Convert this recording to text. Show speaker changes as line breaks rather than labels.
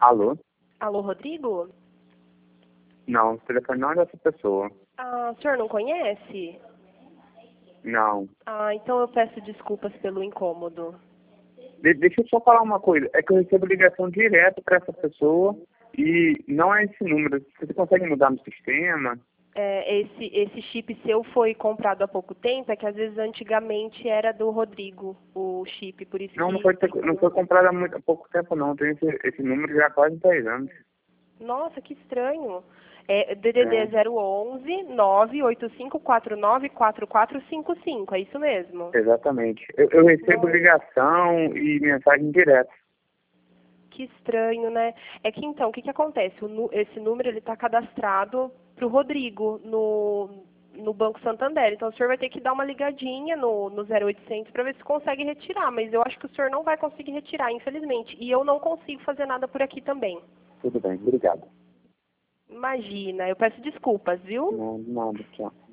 Alô?
Alô, Rodrigo?
Não, o telefone não é dessa pessoa.
Ah, o senhor não conhece?
Não.
Ah, então eu peço desculpas pelo incômodo.
Deixa eu só falar uma coisa. É que eu recebo ligação direto para essa pessoa e não é esse número. Você consegue mudar no sistema?
Esse chip seu foi comprado há pouco tempo? É que às vezes antigamente era do Rodrigo, o chip, por isso
Não,
que...
não foi comprado há pouco tempo, não. Tem esse número já há quase 10 anos.
Nossa, que estranho. É DDD
É,
011 98549 4455, é isso mesmo?
exatamente. Eu recebo
Nossa,
ligação e mensagem direto.
que estranho, né? É que então, o que acontece? Esse número ele está cadastrado para o Rodrigo no Banco Santander. Então o senhor vai ter que dar uma ligadinha no 0800 para ver se consegue retirar. Mas eu acho que o senhor não vai conseguir retirar, infelizmente. E eu não consigo fazer nada por aqui também.
Tudo bem, obrigado.
Imagina, eu peço desculpas, viu?
Não, nada, tchau.